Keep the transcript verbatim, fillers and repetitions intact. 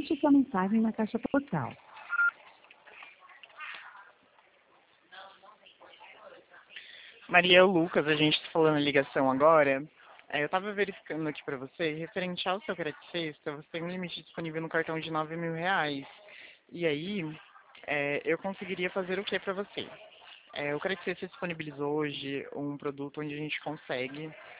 Deixe sua mensagem na caixa postal. Maria, é o Lucas, a gente está falando a ligação agora. É, eu estava verificando aqui para você, referente ao seu crédito sexta, você tem um limite disponível no cartão de nove mil reais. E aí, é, eu conseguiria fazer o que para você? É, o crédito sexta disponibilizou hoje um produto onde a gente consegue